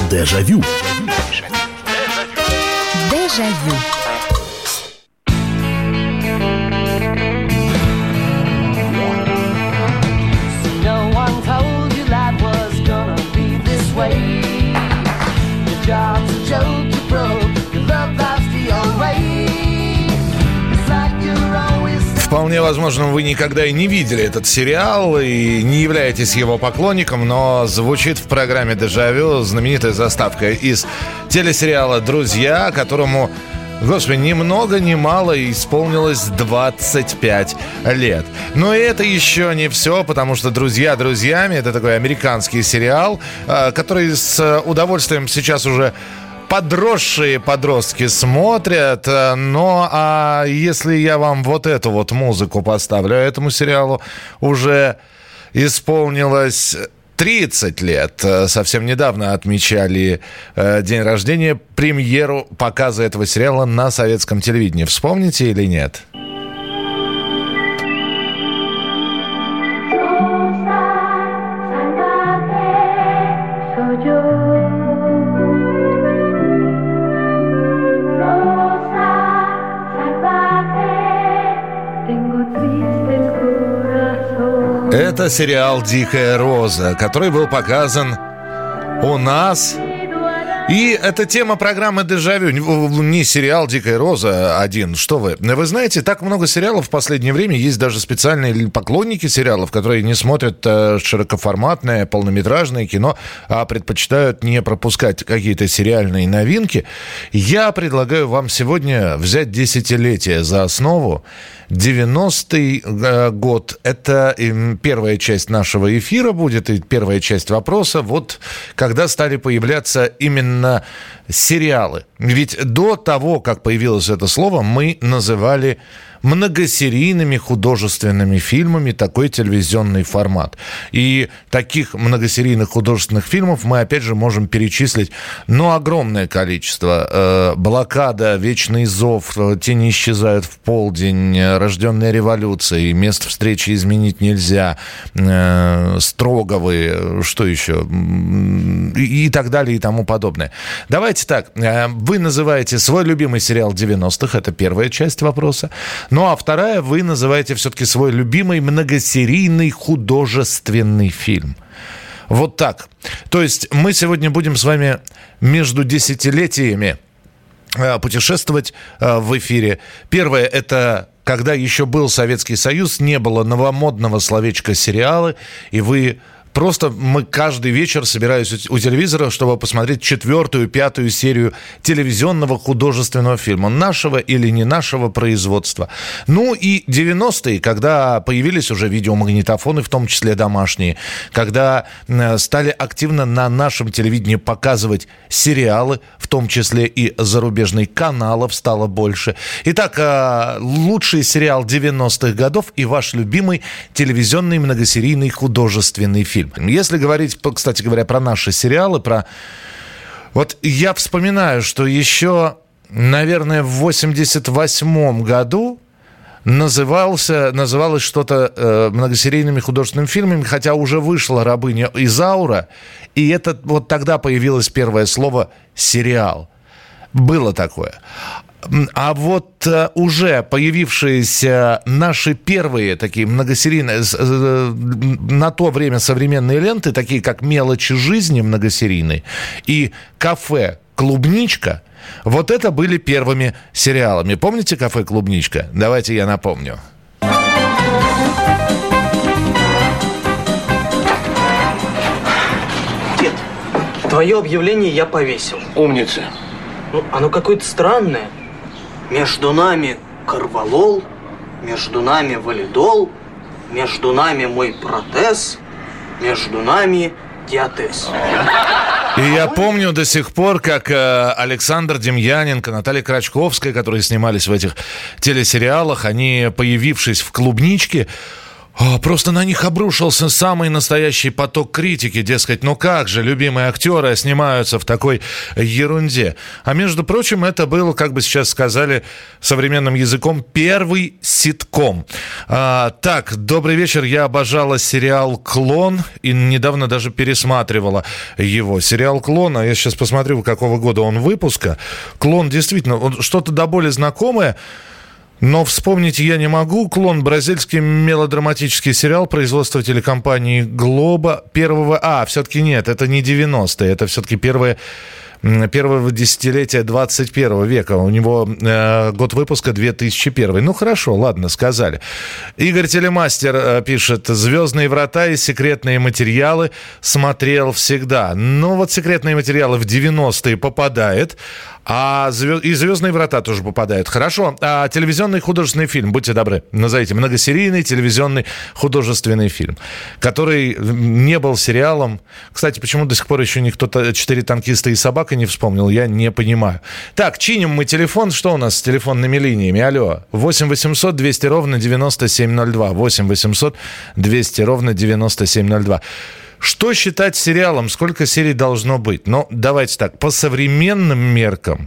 Дежавю. Дежавю. Вполне возможно, вы никогда и не видели этот сериал и не являетесь его поклонником, но звучит в программе «Дежавю» знаменитая заставка из телесериала «Друзья», которому, господи, ни много ни мало исполнилось 25 лет. Но это еще не все, потому что «Друзья друзьями» — это такой американский сериал, который с удовольствием сейчас уже подросшие подростки смотрят. Но а если я вам вот эту вот музыку поставлю, этому сериалу уже исполнилось 30 лет. Совсем недавно отмечали день рождения, премьеру показа этого сериала на советском телевидении. Вспомните или нет? Это сериал «Дикая роза», который был показан у нас. И это тема программы «Дежавю». Не сериал «Дикая роза» один. Что вы? Вы знаете, так много сериалов в последнее время. Есть даже специальные поклонники сериалов, которые не смотрят широкоформатное, полнометражное кино, а предпочитают не пропускать какие-то сериальные новинки. Я предлагаю вам сегодня взять десятилетие за основу. 90-й год – это первая часть нашего эфира будет, и первая часть вопроса. Вот когда стали появляться именно сериалы. Ведь до того, как появилось это слово, мы называли многосерийными художественными фильмами такой телевизионный формат. И таких многосерийных художественных фильмов мы, опять же, можем перечислить, огромное количество. «Блокада», «Вечный зов», «Тени исчезают в полдень», «Рожденная революцией», «Место встречи изменить нельзя», «Строговы», что еще? И так далее, и тому подобное. Давайте так. Вы называете свой любимый сериал 90-х. Это первая часть вопроса. Ну, а вторая, вы называете все-таки свой любимый многосерийный художественный фильм. Вот так. То есть мы сегодня будем с вами между десятилетиями путешествовать в эфире. Первое – это когда еще был Советский Союз, не было новомодного словечка «сериалы», и мы каждый вечер собирались у телевизора, чтобы посмотреть 4-ю, 5-ю серию телевизионного художественного фильма. Нашего или не нашего производства. Ну и 90-е, когда появились уже видеомагнитофоны, в том числе домашние. Когда стали активно на нашем телевидении показывать сериалы, в том числе и зарубежных каналов стало больше. Итак, лучший сериал 90-х годов и ваш любимый телевизионный многосерийный художественный фильм. Если говорить, кстати говоря, про наши сериалы, Вот я вспоминаю, что еще, наверное, в 88-м году называлось что-то многосерийными художественными фильмами, хотя уже вышла «Рабыня Изаура», и это вот тогда появилось первое слово «сериал». Было такое. А вот уже появившиеся наши первые такие многосерийные, на то время современные ленты, такие как «Мелочи жизни» многосерийные и «Кафе Клубничка», вот это были первыми сериалами. Помните «Кафе Клубничка»? Давайте я напомню. Дед, твое объявление я повесил. Умница. Оно какое-то странное. Между нами корвалол, между нами валидол, между нами мой протез, между нами диатез. И я помню до сих пор, как Александр Демьяненко, Наталья Крачковская, которые снимались в этих телесериалах, они, появившись в «Клубничке», Просто на них обрушился самый настоящий поток критики, дескать, ну как же, любимые актеры снимаются в такой ерунде. А между прочим, это был, как бы сейчас сказали современным языком, первый ситком. Так, добрый вечер, я обожала сериал «Клон» и недавно даже пересматривала его. Сериал «Клон», а я сейчас посмотрю, какого года он выпуска. «Клон» действительно, что-то до боли знакомое. Но вспомнить я не могу. «Клон» — бразильский мелодраматический сериал производства телекомпании «Глоба». Все-таки нет, это не 90-е, это все-таки первого десятилетия 21 века. У него год выпуска 2001. Ну, хорошо, ладно, сказали. Игорь Телемастер пишет: «Звездные врата» и «Секретные материалы» смотрел всегда. Ну, вот «Секретные материалы» в 90-е попадает, и «Звездные врата» тоже попадают. Хорошо. А телевизионный художественный фильм, будьте добры, назовите. Многосерийный телевизионный художественный фильм, который не был сериалом. Кстати, почему до сих пор еще никто «Четыре танкиста и собака» не вспомнил, я не понимаю. Так, чиним мы телефон. Что у нас с телефонными линиями? Алло. 8 800 200 ровно 9702. 8 800 200 ровно 9702. Что считать сериалом? Сколько серий должно быть? Ну, давайте так, по современным меркам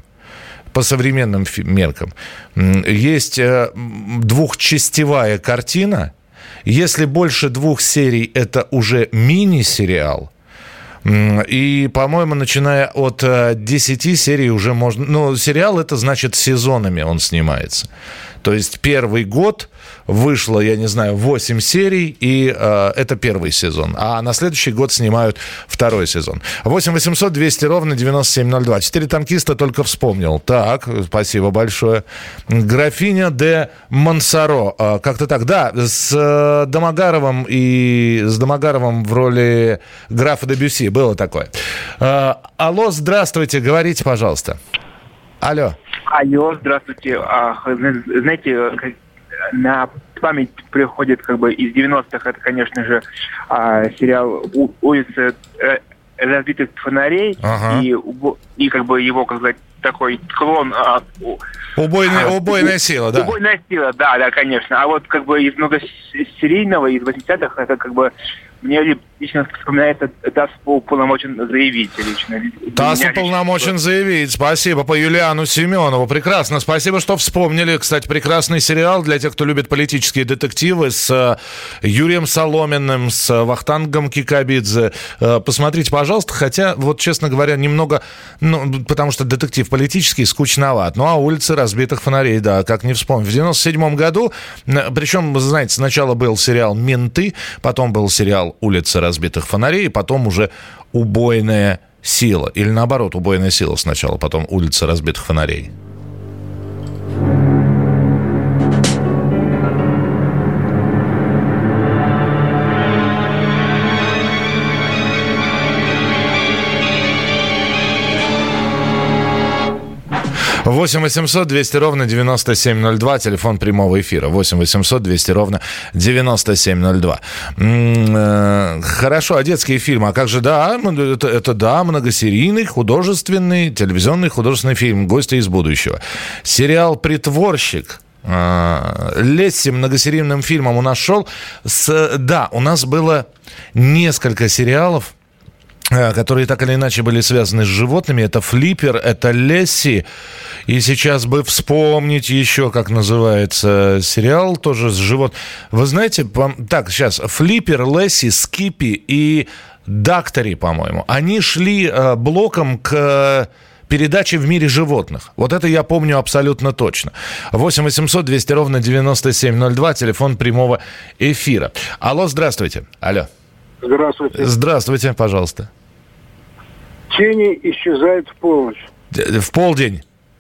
есть двухчастевая картина. Если больше 2 серий, это уже мини-сериал. И, по-моему, начиная от 10 серий уже можно... Ну, сериал — это значит сезонами он снимается. То есть первый год вышло, я не знаю, 8 серий, и это первый сезон. А на следующий год снимают второй сезон. 8 800 200 ровно 9702. 4 танкиста только вспомнил. Так, спасибо большое. Графиня де Монсоро. Как-то так. Да, с Домогаровым в роли графа де Бюсси было такое. Алло, здравствуйте, говорите, пожалуйста. Алло, здравствуйте. Знаете, на память приходит как бы из 90-х, это, конечно же, сериал «Улица разбитых фонарей», ага. и как бы его, как сказать, такой клон... Убойная сила, да. Убойная сила, да, конечно. А вот как бы из многосерийного, из 80-х, это как бы... Мне лично вспоминается ТАСС уполномочен заявить. ТАСС уполномочен заявить. Спасибо. По Юлиану Семенову. Прекрасно. Спасибо, что вспомнили. Кстати, прекрасный сериал для тех, кто любит политические детективы, с Юрием Соломиным, с Вахтангом Кикабидзе. Посмотрите, пожалуйста. Хотя, вот, честно говоря, немного... потому что детектив политический, скучноват. Ну, а «Улицы разбитых фонарей», да, как не вспомнить. В 97-м году, причем, вы знаете, сначала был сериал «Менты», потом был сериал «Улица разбитых фонарей», потом уже «Убойная сила». Или наоборот, «Убойная сила» сначала, потом «Улица разбитых фонарей». 8 800 200 ровно 9702, телефон прямого эфира. 8 800 200 ровно 9702. Хорошо, а детские фильмы? А как же, да, это многосерийный, художественный, телевизионный художественный фильм «Гости из будущего». Сериал «Притворщик». Лесси многосерийным фильмом у нас шел. Да, у нас было несколько сериалов, которые так или иначе были связаны с животными. Это «Флиппер», это «Лесси». И сейчас бы вспомнить еще, как называется сериал, тоже с животными. Вы знаете, так, сейчас, «Флиппер», «Лесси», «Скиппи» и «Дактори», по-моему, они шли блоком к передаче «В мире животных». Вот это я помню абсолютно точно. 8 800 200 ровно 9702, телефон прямого эфира. Алло, здравствуйте. Алло. Здравствуйте. Здравствуйте, пожалуйста. Тени исчезают в полночь. В полдень.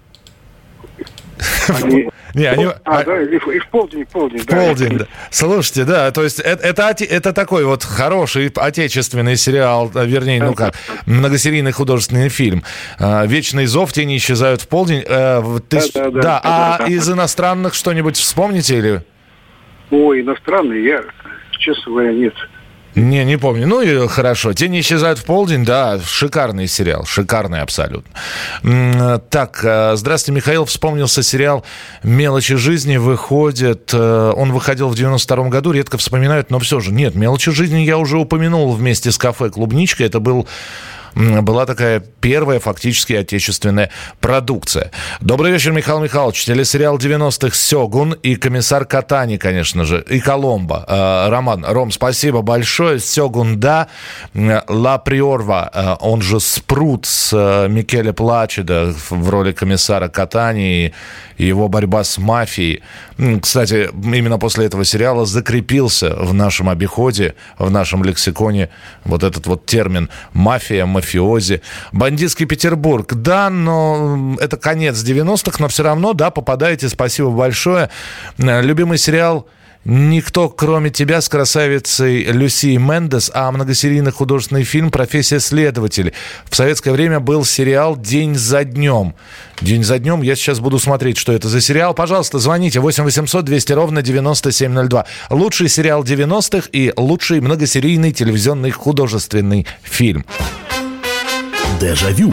И в полдень. В полдень, да. Слушайте, да, то есть это такой вот хороший отечественный сериал, вернее, многосерийный художественный фильм. «Вечный зов», «Тени исчезают в полдень». Да. А из иностранных что-нибудь вспомните или? Ой, иностранные, я, честно говоря, нет. Не помню. Ну и хорошо. «Тени исчезают в полдень», да, шикарный сериал, шикарный абсолютно. Так, здравствуйте, Михаил. Вспомнился сериал «Мелочи жизни». Он выходил в 92-м году, редко вспоминают, но все же. Нет, «Мелочи жизни» я уже упомянул вместе с «Кафе Клубничка». Это была такая первая фактически отечественная продукция. Добрый вечер, Михаил Михайлович. Телесериал 90-х «Сёгун» и «Комиссар Катани», конечно же, и «Коломбо». Ром, спасибо большое. «Сёгун», да. «Ла Приорва», он же «Спрут» с Микеле Плачедо в роли комиссара Катани и его борьба с мафией. Кстати, именно после этого сериала закрепился в нашем обиходе, в нашем лексиконе вот этот вот термин «мафия», «мафиози». «Бандитский Петербург». Да, но это конец 90-х, но все равно, да, попадаете. Спасибо большое. Любимый сериал «Никто, кроме тебя» с красавицей Люси Мендес, а многосерийный художественный фильм «Профессия следователь». В советское время был сериал «День за днем». «День за днем». Я сейчас буду смотреть, что это за сериал. Пожалуйста, звоните 8 800 200 ровно 9702. Лучший сериал 90-х и лучший многосерийный телевизионный художественный фильм. Дежавю.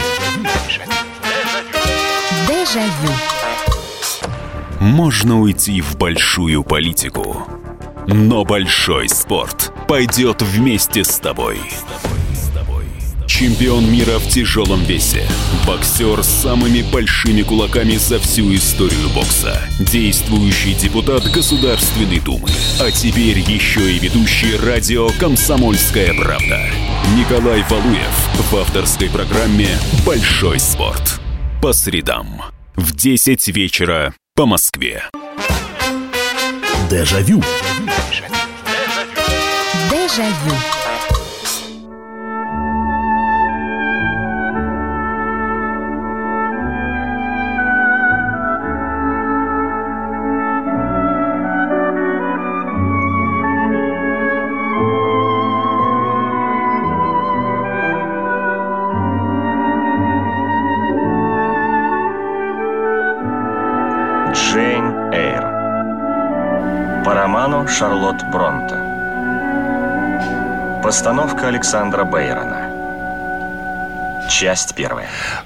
Дежавю. Можно уйти в большую политику, но большой спорт пойдет вместе с тобой. Чемпион мира в тяжелом весе. Боксер с самыми большими кулаками за всю историю бокса. Действующий депутат Государственной Думы. А теперь еще и ведущий радио «Комсомольская правда». Николай Валуев в авторской программе «Большой спорт». По средам в 10 вечера по Москве. Дежавю. Дежавю. Джейн Эйр. По роману Шарлотт Бронте. Постановка Александра Бейрона. Часть первая.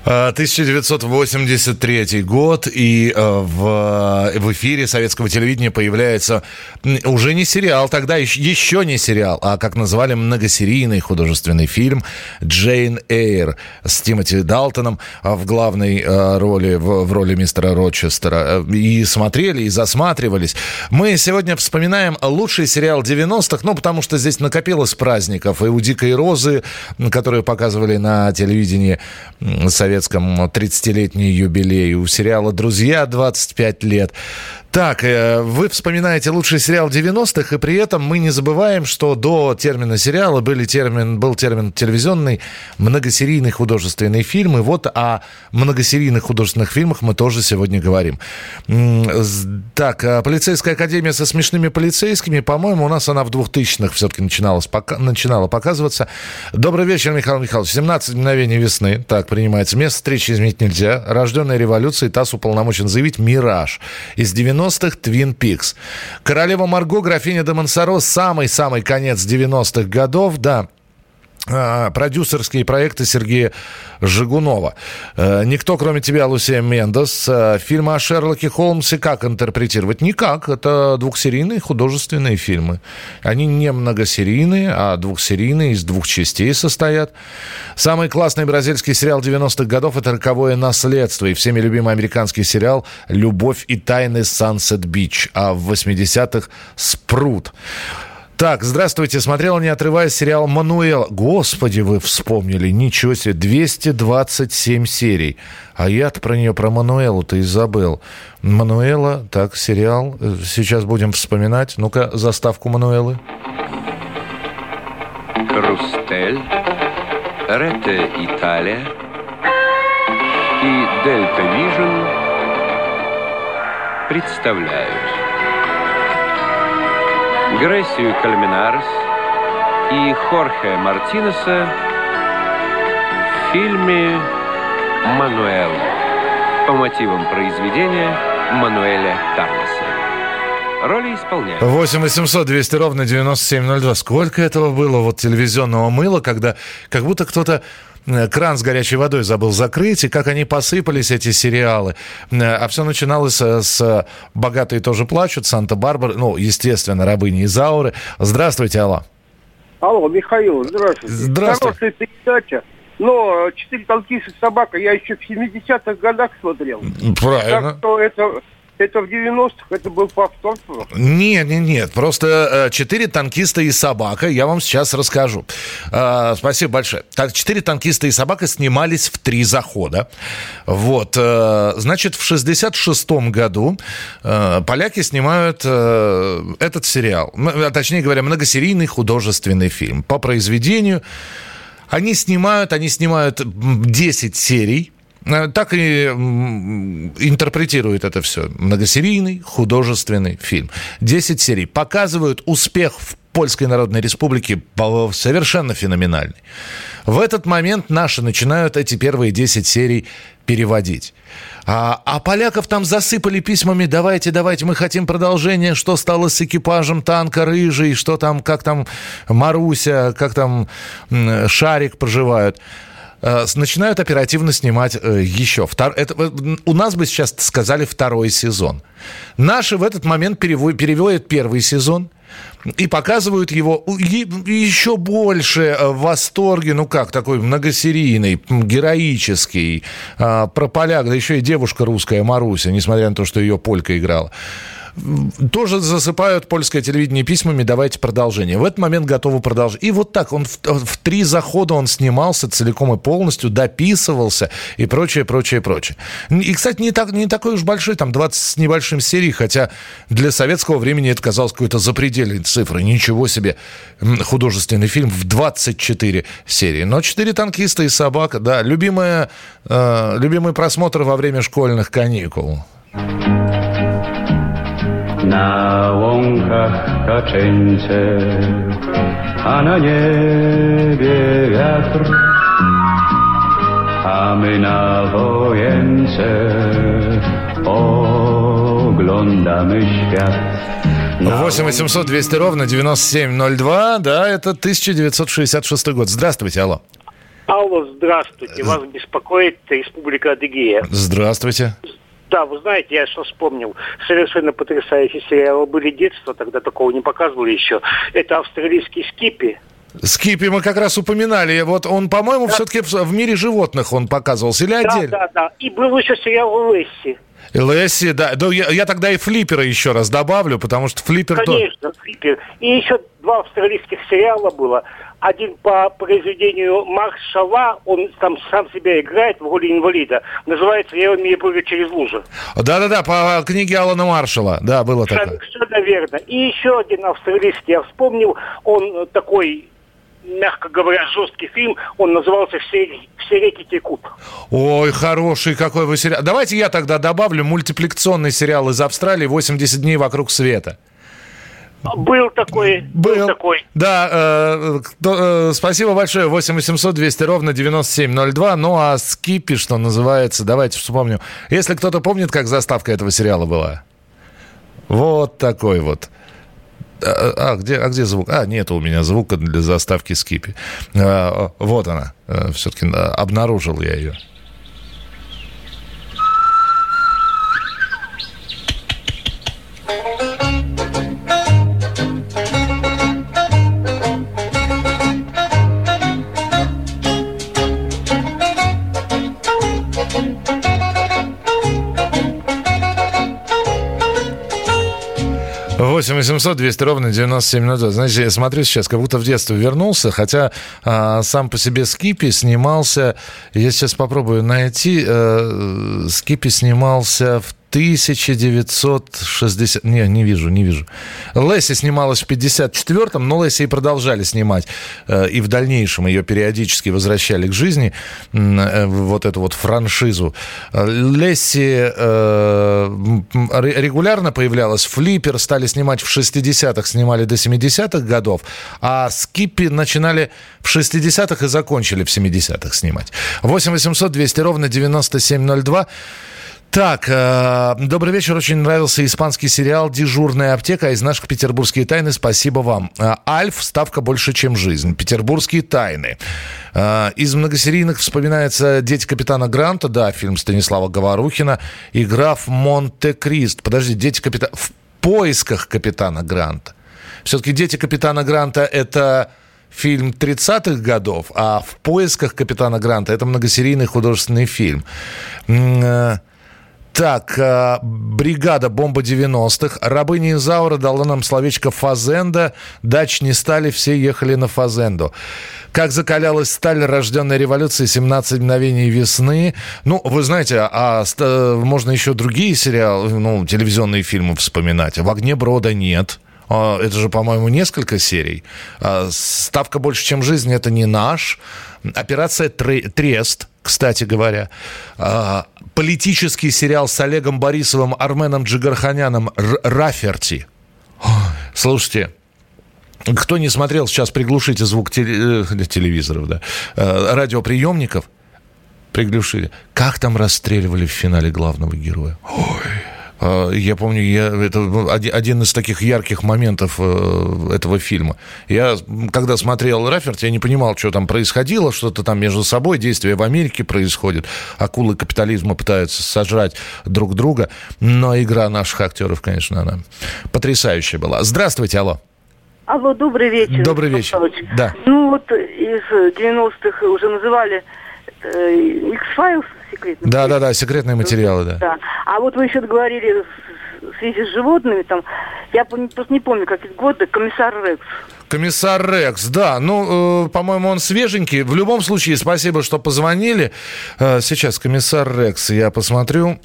1983 год, и в эфире советского телевидения появляется уже не сериал, тогда еще не сериал, а, как назвали, многосерийный художественный фильм «Джейн Эйр» с Тимоти Далтоном в главной роли, в роли мистера Рочестера. И смотрели, и засматривались. Мы сегодня вспоминаем лучший сериал 90-х, ну, потому что здесь накопилось праздников. И у «Дикой розы», которые показывали на телевидении советском, 30-летний юбилей, у сериала «Друзья» 25 лет. Так, вы вспоминаете лучший сериал 90-х, и при этом мы не забываем, что до термина сериала был термин телевизионный, многосерийный художественный фильм. И вот о многосерийных художественных фильмах мы тоже сегодня говорим. Так, «Полицейская академия со смешными полицейскими», по-моему, у нас она в 2000-х все-таки начинала показываться. Добрый вечер, Михаил Михайлович. 17 мгновений весны. Так, принимается. Место встречи изменить нельзя. «Рожденная революцией», ТАСС уполномочен заявить. «Мираж». Из 90-х «Твин Пикс». «Королева Марго», графиня де Монсоро, самый-самый конец 90-х годов, да. Продюсерские проекты Сергея Жигунова. «Никто, кроме тебя», Лусия Мендес. Фильмы о Шерлоке Холмсе как интерпретировать? Никак. Это двухсерийные художественные фильмы. Они не многосерийные, а двухсерийные, из двух частей состоят. Самый классный бразильский сериал 90-х годов — это «Роковое наследство». И всеми любимый американский сериал «Любовь и тайны Sunset Beach». А в 80-х «Спрут». Так, здравствуйте. Смотрел, не отрываясь, сериал «Мануэла». Господи, вы вспомнили. Ничего себе. 227 серий. А я-то про нее, про Мануэлу-то и забыл. «Мануэла», так, сериал. Сейчас будем вспоминать. Ну-ка, заставку Мануэлы. Рустель, Рете Италия и Дельта Вижн представляют Грейсию Кальменарес и Хорхе Мартинеса в фильме «Мануэла» по мотивам произведения Мануэля Карлоса. роли исполняют. 8 800 200 ровно 9702. Сколько этого было вот телевизионного мыла, когда как будто кто-то кран с горячей водой забыл закрыть, и как они посыпались, эти сериалы. А все начиналось с «Богатые тоже плачут», «Санта-Барбара», ну, естественно, «Рабыня Изауры». Здравствуйте, алло. Алло, Михаил, здравствуйте. Здравствуйте. Хорошая передача. Но «Четыре танкиста и собака» я еще в 70-х годах смотрел. Правильно. Так что это в 90-х, это был повтор. Нет. Просто «Четыре танкиста и собака», я вам сейчас расскажу. Спасибо большое. «Четыре танкиста и собака» снимались в 3 захода. Вот. Значит, в 66-м году поляки снимают этот сериал. Точнее говоря, многосерийный художественный фильм. По произведению они снимают 10 серий. Так и интерпретирует это все. Многосерийный художественный фильм. 10 серий. Показывают успех в Польской Народной Республике совершенно феноменальный. В этот момент наши начинают эти первые 10 серий переводить. А поляков там засыпали письмами: давайте, мы хотим продолжения, что стало с экипажем танка «Рыжий», что там, как там Маруся, как там Шарик проживают. Начинают оперативно снимать еще. У нас бы сейчас сказали 2-й сезон. Наши в этот момент переводят 1-й сезон и показывают его еще больше в восторге. Ну как, такой многосерийный, героический, про поляк, да еще и девушка русская Маруся, несмотря на то, что ее полька играла. Тоже засыпают польское телевидение письмами: давайте продолжение. В этот момент готовы продолжить. И вот так он в 3 захода он снимался целиком и полностью, дописывался и прочее. И, кстати, не такой уж большой, там 20 с небольшим серий, хотя для советского времени это казалось какой-то запредельной цифрой. Ничего себе, художественный фильм в 24 серии. Но «Четыре танкиста и собака», да, любимый просмотр во время школьных каникул. Na łąkach kaczyńce, a na niebie wiatr, a my na wojence oglądamy świat. 8 800 200 ровно 9702, да, это 1966 год. Здравствуйте, алло. Алло, здравствуйте. Вас беспокоит Республика Адыгея. Здравствуйте. Да, вы знаете, я сейчас вспомнил, совершенно потрясающие сериалы были детства, тогда такого не показывали еще. Это австралийский «Скиппи». «Скиппи» мы как раз упоминали. Вот он, по-моему, все-таки в «Мире животных» он показывался. Или отдельно? Да. И был еще сериал «Лесси». Лесси, да. Я тогда и «Флиппера» еще раз добавлю, потому что «Флиппер»... Конечно, «Флиппер». И еще 2 австралийских сериала было. Один по произведению Маршала, он там сам себя играет в роли инвалида. Называется «Я умею прыгать через лужи». Да, по книге Алана Маршала. Да, было такое. Совершенно верно. И еще один австралийский я вспомнил. Он такой, мягко говоря, жесткий фильм. Он назывался «Все реки текут». Ой, хороший какой вы сериал. Давайте я тогда добавлю мультипликационный сериал из Австралии «80 дней вокруг света». Был такой. Да, спасибо большое. 8 800 200 ровно 9702. Ну, а «Скиппи», что называется, давайте вспомним. Если кто-то помнит, как заставка этого сериала была. Вот такой вот. Где звук? Нету у меня звука для заставки «Скиппи». Вот она. Все-таки обнаружил я ее. 8 800 200 ровно 9702. Знаете, я смотрю сейчас, как будто в детство вернулся, хотя сам по себе «Скиппи» снимался, я сейчас попробую найти, «Скиппи» снимался в 1960... Не вижу. Лесси снималась в 54-м, но Лесси и продолжали снимать. И в дальнейшем ее периодически возвращали к жизни. Вот эту вот франшизу. Лесси регулярно появлялась. «Флиппер» стали снимать в 60-х, снимали до 70-х годов. А «Скиппи» начинали в 60-х и закончили в 70-х снимать. 8 800 200 ровно 9702. Так, добрый вечер. Очень нравился испанский сериал «Дежурная аптека». Из наших «Петербургские тайны» спасибо вам. Альф, ставка больше, чем жизнь. «Петербургские тайны». Из многосерийных вспоминается «Дети капитана Гранта». Да, фильм Станислава Говорухина. И «Граф Монте-Кристо». Подожди, «Дети капитана...» В поисках капитана Гранта. Все-таки «Дети капитана Гранта» — это... фильм 30-х годов, а «В поисках капитана Гранта» — это многосерийный художественный фильм. Так, «Бригада. Бомба 90-х». «Рабыня Изаура» дала нам словечко «фазенда». Дач не стали, все ехали на фазенду. «Как закалялась сталь», «Рожденная революцией», «17 мгновений весны». Ну, вы знаете, можно еще другие сериалы, телевизионные фильмы вспоминать. «В огне брода» нет. Это же, по-моему, несколько серий. «Ставка больше, чем жизнь» — это не наш. «Операция Трест», кстати говоря. Политический сериал с Олегом Борисовым, Арменом Джигарханяном «Раферти». Слушайте, кто не смотрел, сейчас приглушите звук телевизоров, да, радиоприемников. Приглушили. Как там расстреливали в финале главного героя? Я помню, это один из таких ярких моментов этого фильма. Я, когда смотрел «Раферти», я не понимал, что там происходило, что-то там между собой, действия в Америке происходит. Акулы капитализма пытаются сожрать друг друга. Но игра наших актеров, конечно, она потрясающая была. Здравствуйте, алло. Алло, добрый вечер. Добрый вечер. Да. Из 90-х уже называли X-Files. Да, секретные материалы, да. А вот вы еще говорили в связи с животными, там, я просто не помню, какие годы, «Комиссар Рекс». «Комиссар Рекс», да, по-моему, он свеженький. В любом случае, спасибо, что позвонили. Сейчас «Комиссар Рекс», я посмотрю,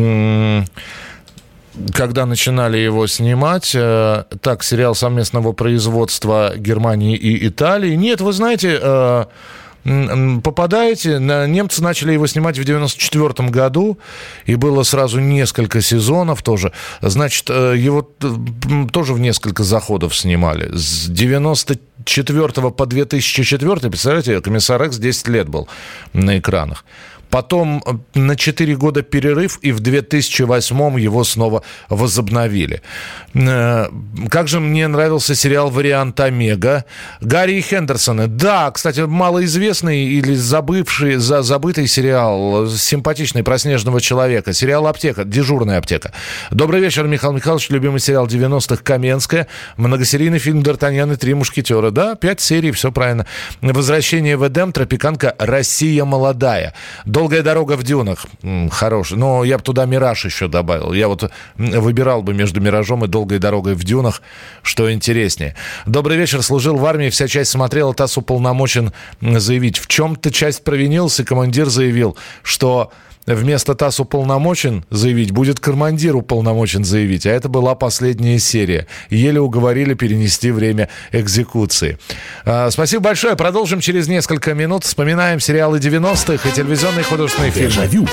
когда начинали его снимать. Так, сериал совместного производства Германии и Италии. Нет, вы знаете... попадаете. Немцы начали его снимать в 94 году, и было сразу несколько сезонов тоже. Значит, его тоже в несколько заходов снимали. С 94 по 2004, представляете, «Комиссар Рекс» 10 лет был на экранах. Потом на 4 года перерыв, и в 2008 его снова возобновили. Как же мне нравился сериал «Вариант Омега». Гарри и Хендерсоны. Да, кстати, малоизвестный или забытый сериал, симпатичный, про снежного человека. Сериал «Аптека», «Дежурная аптека». Добрый вечер, Михаил Михайлович. Любимый сериал 90-х «Каменская». Многосерийный фильм «Д'Артаньян и 3 мушкетера». Да, 5 серий, все правильно. «Возвращение в Эдем», «Тропиканка», «Россия молодая». «Долгая дорога в дюнах». Хороший. Но я бы туда «Мираж» еще добавил. Я вот выбирал бы между «Миражом» и «Долгой дорогой в дюнах», что интереснее. Добрый вечер. Служил в армии, вся часть смотрела. ТАСС уполномочен заявить. В чем-то часть провинился. Командир заявил, что вместо ТАСС уполномочен заявить, будет командир уполномочен заявить. А это была последняя серия. Еле уговорили перенести время экзекуции. Спасибо большое. Продолжим через несколько минут. Вспоминаем сериалы 90-х и телевизионные художественные фильмы. Дежавю.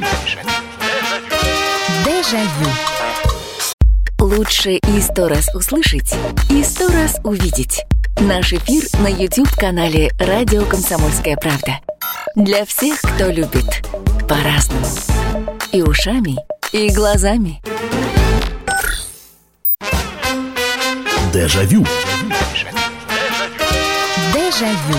Дежавю. Лучше и 100 раз услышать, и 100 раз увидеть. Наш эфир на YouTube-канале «Радио Комсомольская правда». Для всех, кто любит по-разному. И ушами, и глазами. Дежавю. Дежавю.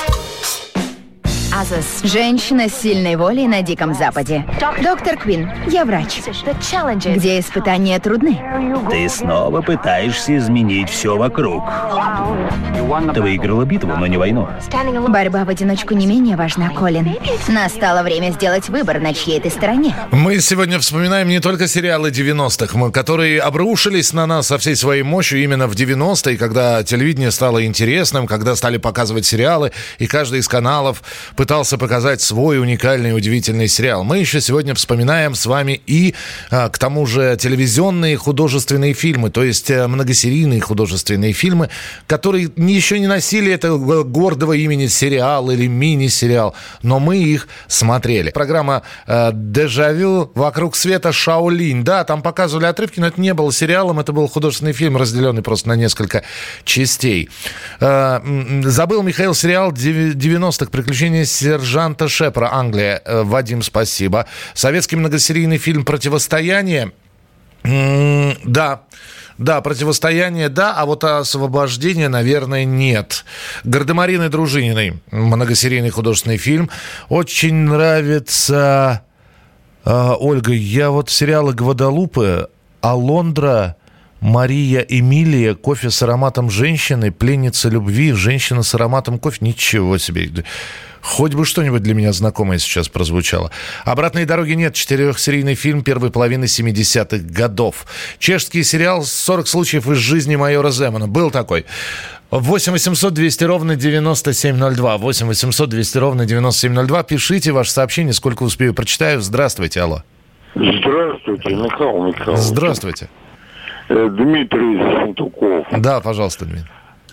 Азис. Женщина с сильной волей на Диком Западе. Доктор Квин, я врач. Где испытания трудны. Ты снова пытаешься изменить все вокруг. Ты выиграла битву, но не войну. Борьба в одиночку не менее важна, Колин. Настало время сделать выбор, на чьей ты стороне. Мы сегодня вспоминаем не только сериалы 90-х, которые обрушились на нас со всей своей мощью именно в 90-е, когда телевидение стало интересным, когда стали показывать сериалы, и каждый из каналов пытался показать свой уникальный, удивительный сериал. Мы еще сегодня вспоминаем с вами и, к тому же, телевизионные художественные фильмы, то есть многосерийные художественные фильмы, которые еще не носили этого гордого имени сериал или мини-сериал, но мы их смотрели. Программа «Дежавю. Вокруг света. Шаолинь». Да, там показывали отрывки, но это не было сериалом, это был художественный фильм, разделенный просто на несколько частей. Забыл Михаил сериал 90-х «Приключения сержанта Шепра, Англия. Вадим, спасибо. Советский многосерийный фильм «Противостояние». Да, «Противостояние», да, а вот «Освобождение», наверное, нет. Гардемарины Дружининой, многосерийный художественный фильм. Очень нравится, Ольга, я вот сериалы «Гваделупе», «Алондра», «Мария Эмилия», «Кофе с ароматом женщины», «Пленница любви», «Женщина с ароматом кофе». Ничего себе. Хоть бы что-нибудь для меня знакомое сейчас прозвучало. «Обратной дороги нет». 4-серийный фильм первой половины 70-х годов. Чешский сериал «40 случаев из жизни майора Земана». Был такой. 8 800 200 ровно 9702. 8 800 200 ровно 9702. Пишите ваше сообщение, сколько успею, прочитаю. Здравствуйте, алло. Здравствуйте, Михаил Михайлович. Здравствуйте. Дмитрий Сантуков. Да, пожалуйста, Дмитрий.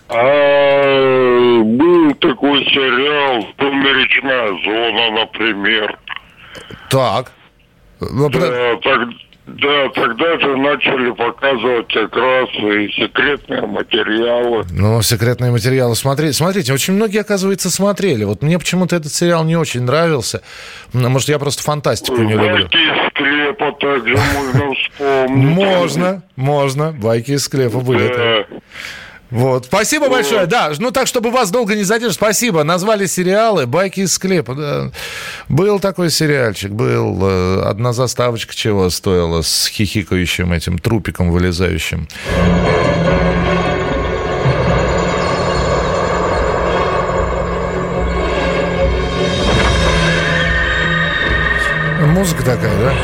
Был такой сериал «Сумеречная зона», например. Так. Тогда же начали показывать как раз и секретные материалы. Ну, секретные материалы. Смотрите, очень многие, оказывается, смотрели. Вот мне почему-то этот сериал не очень нравился. Может, я просто фантастику не люблю. «Байки из склепа» также можно вспомнить. Можно. «Байки из склепа» были. Да. Вот. Спасибо большое. Да, ну так, чтобы вас долго не задержать, спасибо. Назвали сериалы «Байки из склепа». Да. Был такой сериальчик, был. Одна заставочка чего стоила с хихикающим этим трупиком вылезающим. Музыка такая, да?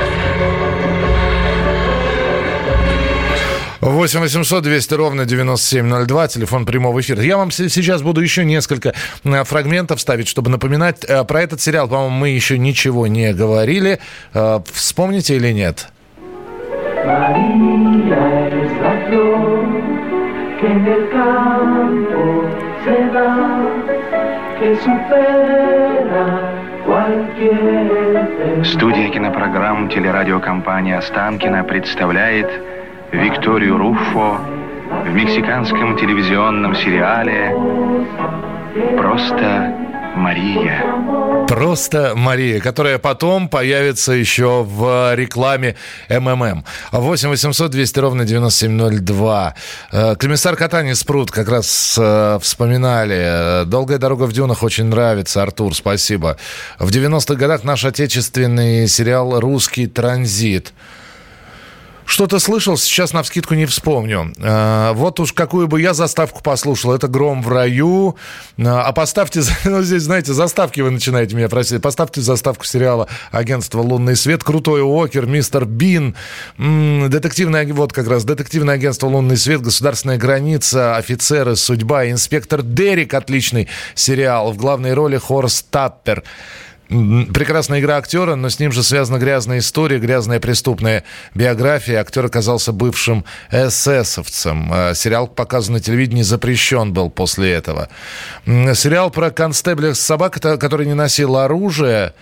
8 800 200 ровно 9702, телефон прямого эфира. Я вам сейчас буду еще несколько фрагментов ставить, чтобы напоминать. Про этот сериал, по-моему, мы еще ничего не говорили. Вспомните или нет? Студия кинопрограмм телерадиокомпания «Останкино» представляет Викторию Руффо в мексиканском телевизионном сериале «Просто Мария». «Просто Мария», которая потом появится еще в рекламе МММ. 8 800 200 ровно 9702. Комиссар Катани Спрут как раз вспоминали. «Долгая дорога в дюнах» очень нравится. Артур, спасибо. В 90-х годах наш отечественный сериал «Русский транзит». Что-то слышал, сейчас навскидку не вспомню. Вот уж какую бы я заставку послушал. Это «Гром в раю». А поставьте, ну, здесь, знаете, заставки вы начинаете меня просить. Поставьте заставку сериала «Агентство Лунный свет». Крутой Уокер, Мистер Бин. Детективное агентство «Лунный свет», «Государственная граница», «Офицеры», «Судьба», «Инспектор Дерек». Отличный сериал. В главной роли Хорст Таппер. Прекрасная игра актера, но с ним же связана грязная история, грязная преступная биография. Актер оказался бывшим эсэсовцем. Сериал, показанный на телевидении, запрещен был после этого. Сериал про констебля с собакой, который не носил оружие.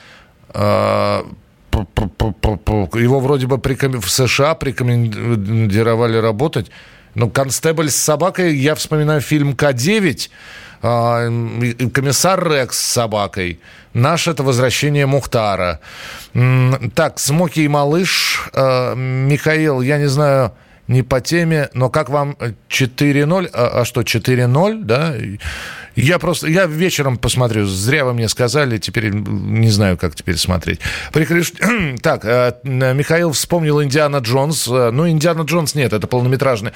Его вроде бы в США прикомандировали работать. Но констебль с собакой, я вспоминаю фильм «К-9», комиссар Рекс с собакой. Наш — это «Возвращение Мухтара». Так, «Смоки и малыш». Михаил, я не знаю, не по теме, но как вам 4:0? А что, 4:0, да? Я вечером посмотрю. Зря вы мне сказали, теперь не знаю, как теперь смотреть. Так, Михаил вспомнил «Индиана Джонс». Ну, «Индиана Джонс» нет, это полнометражный.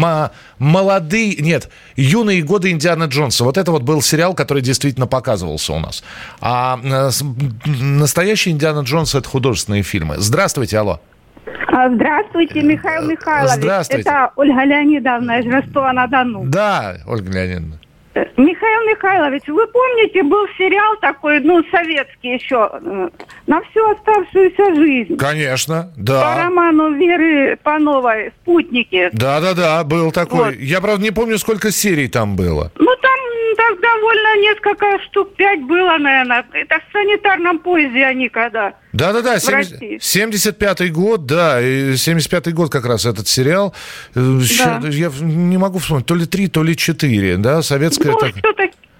«Юные годы Индиана Джонса». Вот это вот был сериал, который действительно показывался у нас. А настоящий «Индиана Джонс» — это художественные фильмы. Здравствуйте, алло. Здравствуйте, Михаил Михайлович. Здравствуйте. Это Ольга Леонидовна из Ростова-на-Дону. Да, Ольга Леонидовна. Михаил Михайлович, вы помните, был сериал такой, советский еще, «На всю оставшуюся жизнь»? Конечно, да. По роману Веры Пановой «Спутники». Да, был такой. Вот. Я, правда, не помню, сколько серий там было. Так довольно несколько штук, 5 было, наверное. Это в санитарном поезде они когда. Да, 75-й год, да, и 75-й год как раз этот сериал. Да. Я не могу вспомнить, то ли 3, то ли 4, да, советская.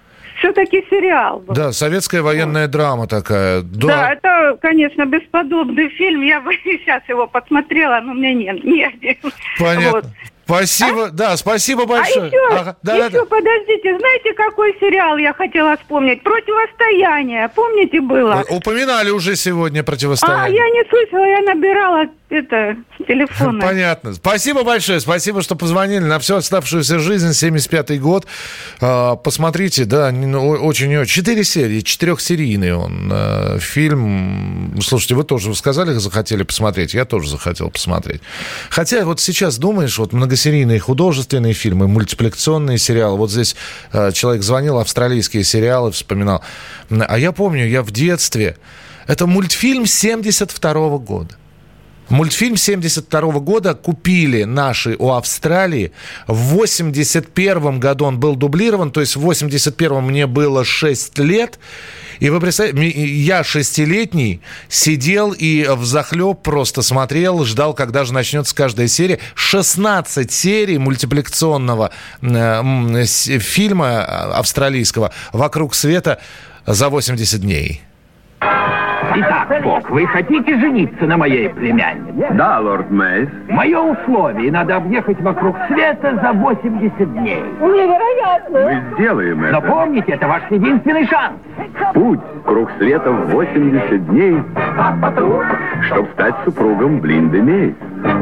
все-таки сериал был. Да, советская военная драма такая. Да, это, конечно, бесподобный фильм. Я бы сейчас его посмотрела, но у меня нет. Понятно. Вот. Спасибо, да, спасибо большое. Еще, подождите, знаете, какой сериал я хотела вспомнить? «Противостояние», помните, было? Упоминали уже сегодня «Противостояние». Я не слышала, я набирала с телефона. Понятно. Спасибо большое, спасибо, что позвонили. На всю оставшуюся жизнь, 75-й год. Посмотрите, да, очень-очень. 4 серии, 4-серийный он фильм. Слушайте, вы тоже сказали, захотели посмотреть, я тоже захотел посмотреть. Хотя вот сейчас думаешь, вот многосерийные художественные фильмы, мультипликационные сериалы. Вот здесь человек звонил, австралийские сериалы вспоминал. А я помню, я в детстве... Это мультфильм 72-го года. Мультфильм 72-го года купили наши у Австралии. В 81-м году он был дублирован, то есть в 81-м мне было 6 лет. И вы представляете, я 6-летний сидел и взахлеб просто смотрел, ждал, когда же начнется каждая серия. 16 серий мультипликационного фильма австралийского «Вокруг света за 80 дней». Итак, Бог, вы хотите жениться на моей племяннице? Да, лорд Мейс. Мое условие, надо объехать вокруг света за 80 дней. Невероятно! Мы сделаем это. Но помните, это ваш единственный шанс. Путь круг света в 80 дней, чтобы стать супругом Блинды Мейс.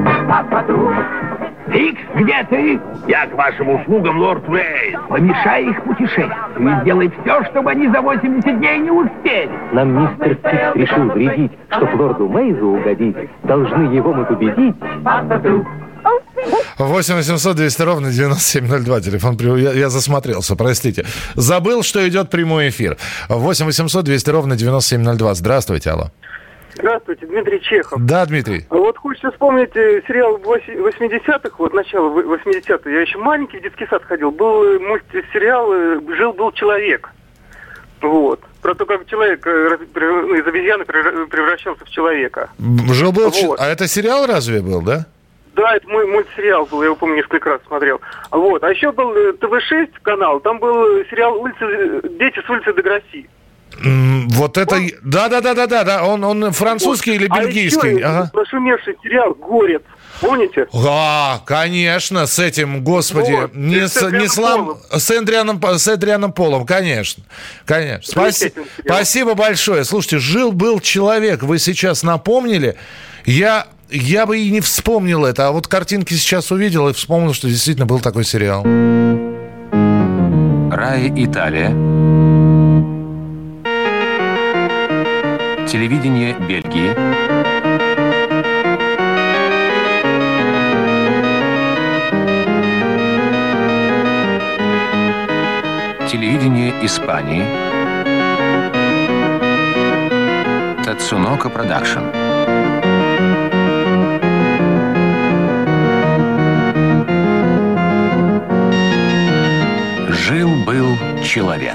Фикс, где ты? Я к вашим услугам, лорд Уэйс. Помешай их путешествию и сделай все, чтобы они за 80 дней не успели. Нам мистер Фикс решил вредить, чтоб лорду Мейзу угодить. Должны его мы победить. 8 800 200 ровно 9702. Телефон. Я засмотрелся, простите. Забыл, что идет прямой эфир. 8 800 200 ровно 9702. Здравствуйте, алло. Здравствуйте, Дмитрий Чехов. Да, Дмитрий. Вот хочется вспомнить сериал 80-х, вот начало 80-х. Я еще маленький в детский сад ходил. Был мультсериал «Жил-был человек». Вот. Про то, как человек из обезьяны превращался в человека. Жил-был вот. А это сериал разве был, да? Да, это мой мультсериал был, я его, помню, несколько раз смотрел. Вот. А еще был ТВ-6 канал, там был сериал «Дети с улицы Деграсси». Вот это... Да. Он французский или бельгийский? А еще прошумевший сериал «Горец». Помните? Конечно, с этим, господи, с Эдрианом Полом, конечно. Спасибо большое. Слушайте, жил-был человек, вы сейчас напомнили. Я бы и не вспомнил это, а вот картинки сейчас увидел и вспомнил, что действительно был такой сериал. Рай, Италия. Телевидение Бельгии. Телевидение Испании. Татсунока Продакшн. Жил-был человек.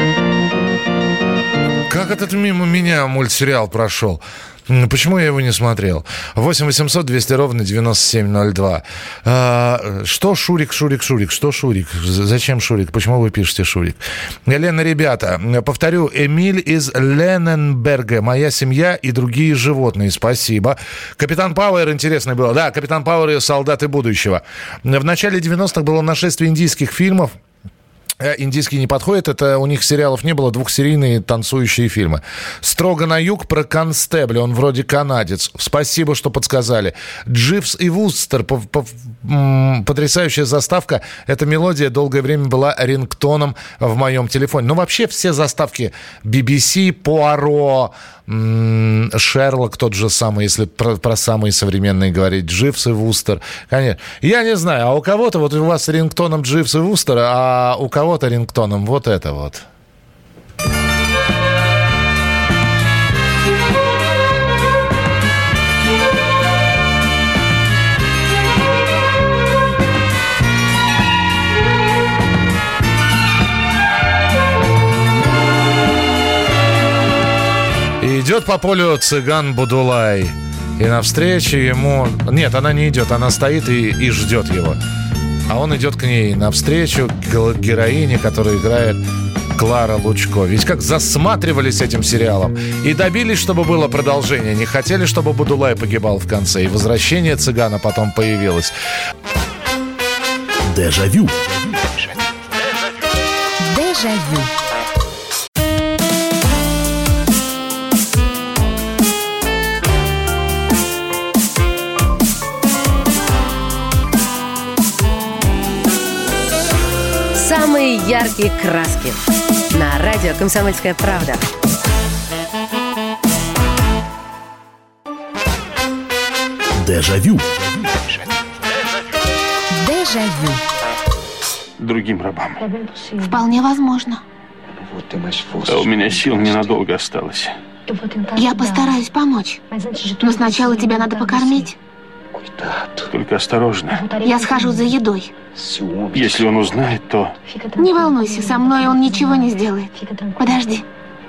Как этот мимо меня мультсериал прошел? Почему я его не смотрел? 8 800 200 ровно 9702. Что Шурик? Что Шурик? Зачем Шурик? Почему вы пишете Шурик? Елена, ребята, повторю, Эмиль из Лененберга. Моя семья и другие животные. Спасибо. Капитан Пауэр, интересно было. Да, Капитан Пауэр и солдаты будущего. В начале 90-х было нашествие индийских фильмов. Индийский не подходит, это у них сериалов не было, двухсерийные танцующие фильмы. «Строго на юг» про констебля, он вроде канадец. Спасибо, что подсказали. «Дживс и Вустер», потрясающая заставка. Эта мелодия долгое время была рингтоном в моем телефоне. Ну, вообще все заставки BBC, Пуаро, Шерлок тот же самый, если про самые современные говорить, Дживс и Вустер. Конечно. Я не знаю, а у кого-то, вот у вас рингтоном Дживс и Вустер, а у кого-то рингтоном вот это вот. Идет по полю цыган Будулай. И навстречу ему... Нет, она не идет, она стоит и ждет его. А он идет к ней навстречу, к героине, которую играет Клара Лучко. Ведь как засматривались этим сериалом. И добились, чтобы было продолжение. Не хотели, чтобы Будулай погибал в конце. И возвращение цыгана потом появилось. Дежавю. Дежавю. Самые яркие краски. На радио «Комсомольская правда». Дежавю. Дежавю. Другим рабам. Вполне возможно. А у меня сил ненадолго осталось. Я постараюсь помочь. Но сначала тебя надо покормить. Только осторожно. Я схожу за едой. Если он узнает, то... Не волнуйся, со мной он ничего не сделает. Подожди.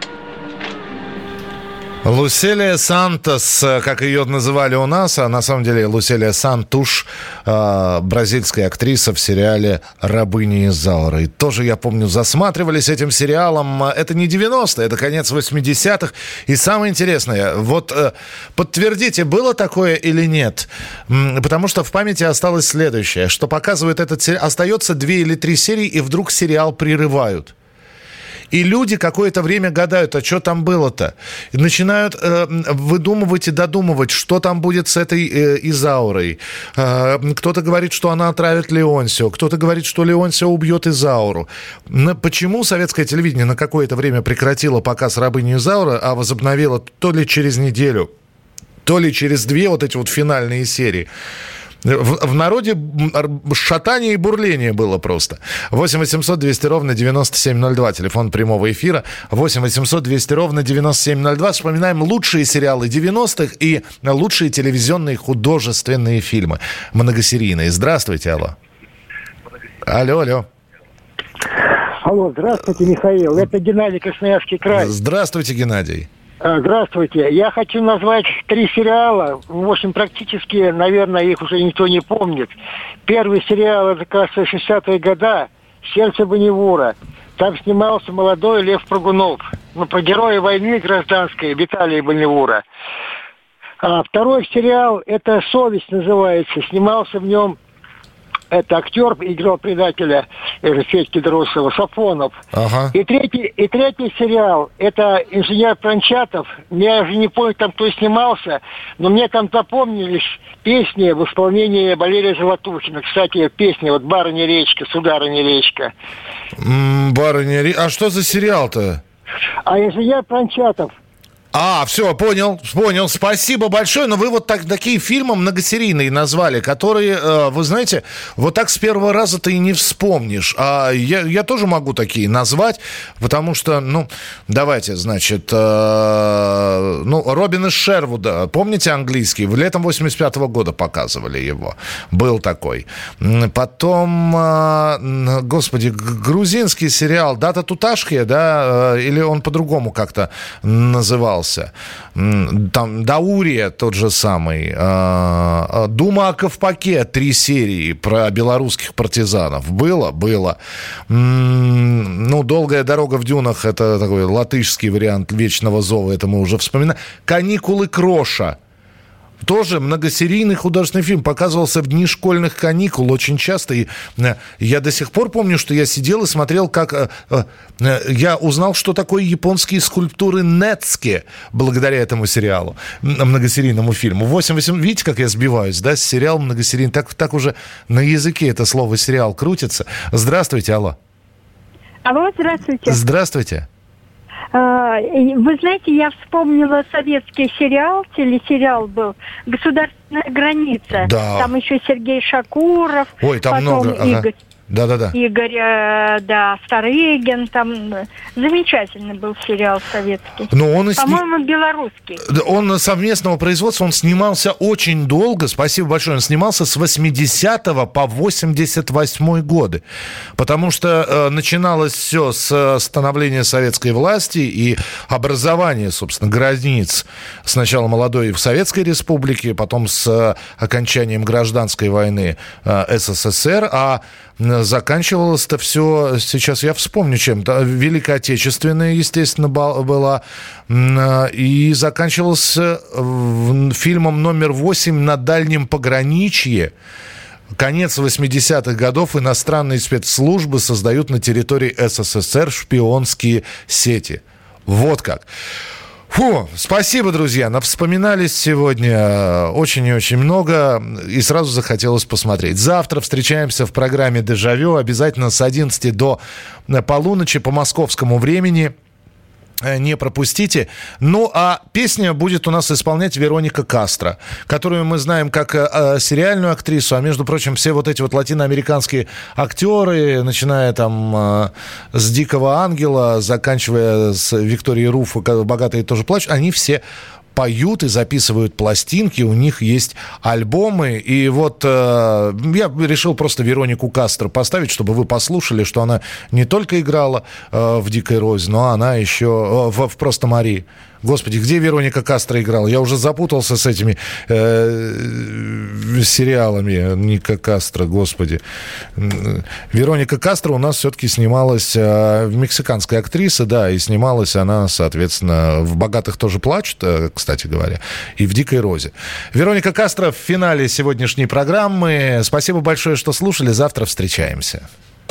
Луселия Сантос, как ее называли у нас, а на самом деле Луселия Сантуш, бразильская актриса в сериале «Рабыня Изаура». И тоже, я помню, засматривались этим сериалом. Это не 90-е, это конец 80-х. И самое интересное, вот подтвердите, было такое или нет? Потому что в памяти осталось следующее, что показывает этот сериал. Остается 2 или 3 серии, и вдруг сериал прерывают. И люди какое-то время гадают, а что там было-то? И начинают выдумывать и додумывать, что там будет с этой Изаурой. Кто-то говорит, что она отравит Леонсио. Кто-то говорит, что Леонсио убьет Изауру. Но почему советское телевидение на какое-то время прекратило показ «Рабыни Изауры», а возобновило то ли через неделю, то ли через 2 вот эти вот финальные серии? В народе шатание и бурление было просто. 8 800 200 ровно 9702. Телефон прямого эфира. 8 800 200 ровно 9702. Вспоминаем лучшие сериалы 90-х и лучшие телевизионные художественные фильмы. Многосерийные. Здравствуйте, алло. Алло. Алло, здравствуйте, Михаил. Это Геннадий, Красноярский край. Здравствуйте, Геннадий. Здравствуйте. Я хочу назвать 3 сериала. В общем, практически, наверное, их уже никто не помнит. Первый сериал, это, кажется, 60-е годы, «Сердце Бонневура». Там снимался молодой Лев Прыгунов. Про героя войны гражданской Виталия Бонневура. А второй сериал, это «Совесть» называется. Снимался в нем... Это актер, играл предателя Федьки Дросова, Сафонов. Ага. И третий сериал, это «Инженер Прончатов». Я уже не помню, там кто снимался, но мне там запомнились песни в исполнении Валерия Золотухина. Кстати, песня вот «Барыня речка», «Сударыня речка». «Барыня речка». А что за сериал-то? А «Инженер Прончатов». Все, понял. Спасибо большое. Но вы вот такие фильмы многосерийные назвали, которые, вы знаете, вот так с первого раза ты и не вспомнишь. А я тоже могу такие назвать, потому что, давайте, значит, Робин из Шервуда, помните английский? В летом 85-го года показывали его. Был такой. Потом, господи, грузинский сериал «Дата Туташхия», да, или он по-другому как-то назывался. Там Даурия тот же самый. «Дума о Ковпаке», 3 серии про белорусских партизанов. Было. «Долгая дорога в дюнах» — это такой латышский вариант «Вечного зова», это мы уже вспоминаем. «Каникулы Кроша». Тоже многосерийный художественный фильм. Показывался в дни школьных каникул очень часто. И я до сих пор помню, что я сидел и смотрел, как... Я узнал, что такое японские скульптуры Нецке благодаря этому сериалу, многосерийному фильму. 8-8... Видите, как я сбиваюсь, да? Сериал многосерийный. Так уже на языке это слово «сериал» крутится. Здравствуйте, алло. Алло, здравствуйте. Здравствуйте. Вы знаете, я вспомнила советский сериал, телесериал был «Государственная граница». Да. Там еще Сергей Шакуров. Ой, там много. Игорь. Да-да-да. Игорь, Старыгин, там замечательный был сериал советский. Но он по-моему, белорусский. Он совместного производства, он снимался очень долго, спасибо большое, он снимался с 80 по 88 годы, потому что начиналось все с становления советской власти и образования, собственно, границ сначала молодой в Советской Республике, потом с окончанием гражданской войны СССР, а заканчивалось-то все, сейчас я вспомню чем-то, Великая Отечественная, естественно, была, и заканчивалось фильмом номер 8 «На дальнем пограничье». Конец 80-х годов, иностранные спецслужбы создают на территории СССР шпионские сети. Вот как. Фу, спасибо, друзья. Навспоминались сегодня очень и очень много. И сразу захотелось посмотреть. Завтра встречаемся в программе «Дежавю». Обязательно с 11 до полуночи по московскому времени. Не пропустите. Ну, а песня будет у нас исполнять Вероника Кастро, которую мы знаем как сериальную актрису, а, между прочим, все вот эти вот латиноамериканские актеры, начиная там с «Дикого ангела», заканчивая с Викторией Руффо, «Богатые тоже плачут», они все поют и записывают пластинки, у них есть альбомы, и вот я решил просто Веронику Кастро поставить, чтобы вы послушали, что она не только играла в «Дикой розе», но она еще в «Просто Мари». Господи, где Вероника Кастро играла? Я уже запутался с этими сериалами. Ника Кастро, господи. Вероника Кастро у нас все-таки снималась в «Мексиканской актрисе», да, и снималась она, соответственно, в «Богатых тоже плачут», кстати говоря, и в «Дикой розе». Вероника Кастро в финале сегодняшней программы. Спасибо большое, что слушали. Завтра встречаемся.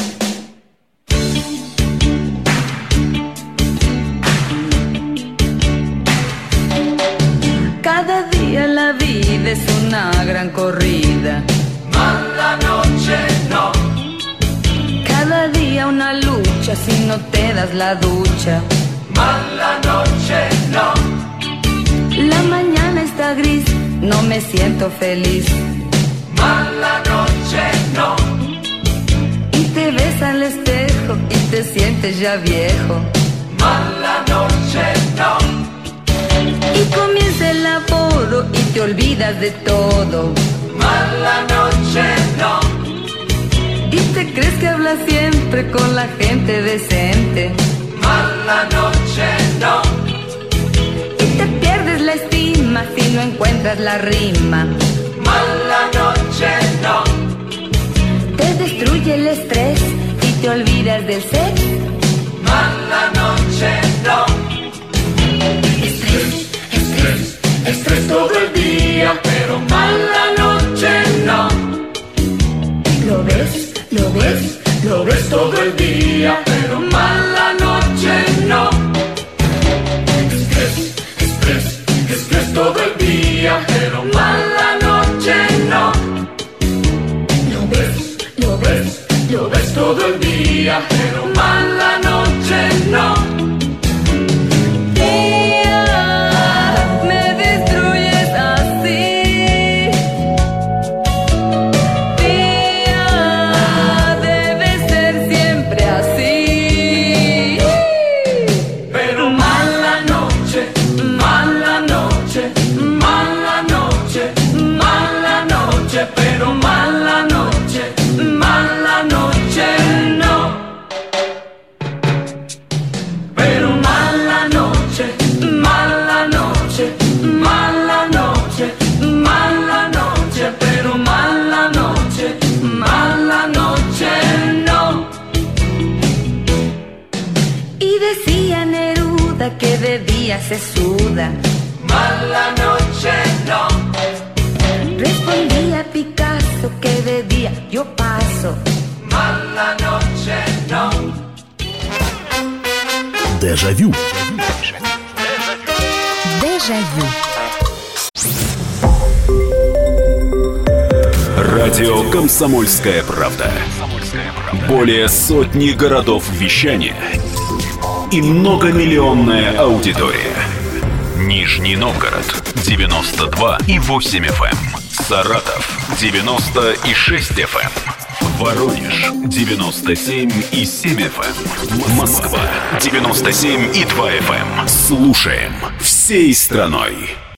La vida es una gran corrida. Mala noche, no. Cada día una lucha si no te das la ducha. Mala noche, no. La mañana está gris, no me siento feliz. Mala noche, no. Y te ves al espejo y te sientes ya viejo. Mala noche, no. Y comienza el apuro y te olvidas de todo. Mala noche, no. Y te crees que hablas siempre con la gente decente. Mala noche, no. Y te pierdes la estima si no encuentras la rima. Mala noche, no. Te destruye el estrés y te olvidas del sexo. Mala noche, no. Estrés todo el día, pero mala noche no. Lo ves, lo ves, lo ves todo el día, pero mala noche no. Estrés todo el día, pero mala noche no. Lo ves, lo ves, lo ves todo el día, pero mala noche no. Que de día se suda. Mala noche, no. Respondía Picasso que de día yo paso. Mala noche, no. Дежавю. Дежавю. Радио «Комсомольская правда». Более сотни городов вещания и многомиллионная аудитория. Нижний Новгород 92,8 FM. Саратов 90,6 FM. Воронеж 97,7 FM. Москва 97,2 FM. Слушаем всей страной.